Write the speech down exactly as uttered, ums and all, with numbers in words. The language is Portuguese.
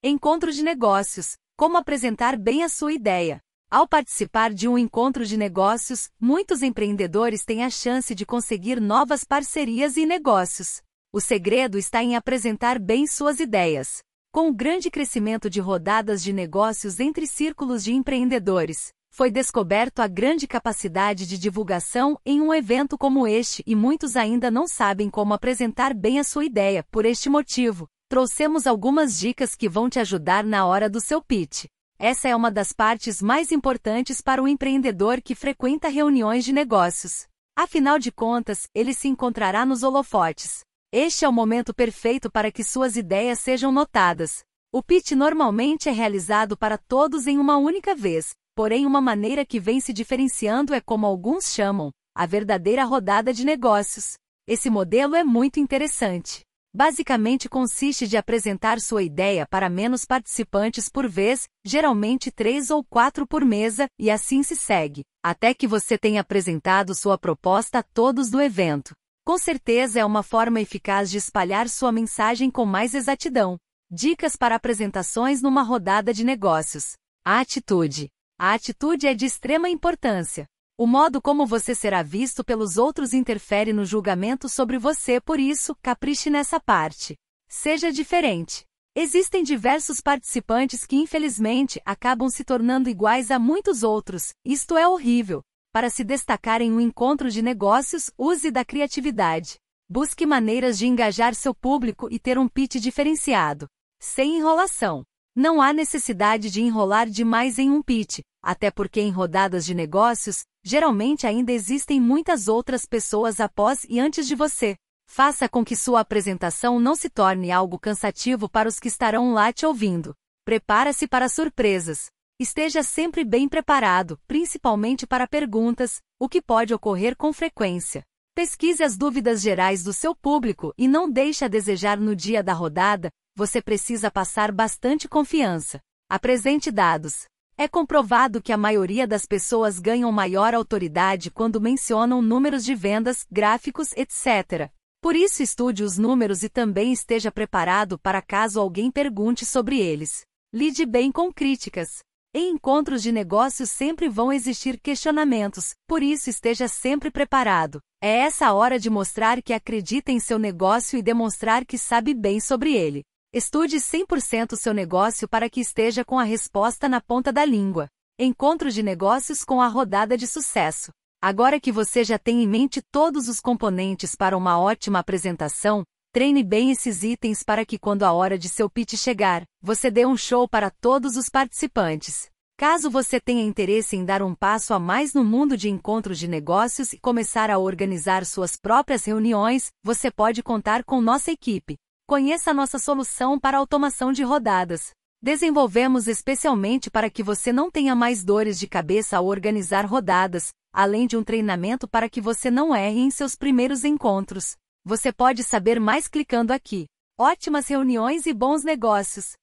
Encontro de negócios. Como apresentar bem a sua ideia. Ao participar de um encontro de negócios, muitos empreendedores têm a chance de conseguir novas parcerias e negócios. O segredo está em apresentar bem suas ideias. Com o grande crescimento de rodadas de negócios entre círculos de empreendedores, foi descoberto a grande capacidade de divulgação em um evento como este e muitos ainda não sabem como apresentar bem a sua ideia. Por este motivo, trouxemos algumas dicas que vão te ajudar na hora do seu pitch. Essa é uma das partes mais importantes para o empreendedor que frequenta reuniões de negócios. Afinal de contas, ele se encontrará nos holofotes. Este é o momento perfeito para que suas ideias sejam notadas. O pitch normalmente é realizado para todos em uma única vez, porém uma maneira que vem se diferenciando é como alguns chamam, a verdadeira rodada de negócios. Esse modelo é muito interessante. Basicamente consiste de apresentar sua ideia para menos participantes por vez, geralmente três ou quatro por mesa, e assim se segue, até que você tenha apresentado sua proposta a todos do evento. Com certeza é uma forma eficaz de espalhar sua mensagem com mais exatidão. Dicas para apresentações numa rodada de negócios. A atitude. A atitude é de extrema importância. O modo como você será visto pelos outros interfere no julgamento sobre você, por isso, capriche nessa parte. Seja diferente. Existem diversos participantes que infelizmente acabam se tornando iguais a muitos outros, isto é horrível. Para se destacar em um encontro de negócios, use da criatividade. Busque maneiras de engajar seu público e ter um pitch diferenciado. Sem enrolação. Não há necessidade de enrolar demais em um pitch, até porque em rodadas de negócios, geralmente ainda existem muitas outras pessoas após e antes de você. Faça com que sua apresentação não se torne algo cansativo para os que estarão lá te ouvindo. Prepara-se para surpresas. Esteja sempre bem preparado, principalmente para perguntas, o que pode ocorrer com frequência. Pesquise as dúvidas gerais do seu público e não deixe a desejar no dia da rodada, você precisa passar bastante confiança. Apresente dados. É comprovado que a maioria das pessoas ganham maior autoridade quando mencionam números de vendas, gráficos, etcétera. Por isso estude os números e também esteja preparado para caso alguém pergunte sobre eles. Lide bem com críticas. Em encontros de negócios sempre vão existir questionamentos, por isso esteja sempre preparado. É essa a hora de mostrar que acredita em seu negócio e demonstrar que sabe bem sobre ele. Estude cem por cento seu negócio para que esteja com a resposta na ponta da língua. Encontro de negócios com a rodada de sucesso. Agora que você já tem em mente todos os componentes para uma ótima apresentação, treine bem esses itens para que quando a hora de seu pitch chegar, você dê um show para todos os participantes. Caso você tenha interesse em dar um passo a mais no mundo de encontros de negócios e começar a organizar suas próprias reuniões, você pode contar com nossa equipe. Conheça nossa solução para automação de rodadas. Desenvolvemos especialmente para que você não tenha mais dores de cabeça ao organizar rodadas, além de um treinamento para que você não erre em seus primeiros encontros. Você pode saber mais clicando aqui. Ótimas reuniões e bons negócios!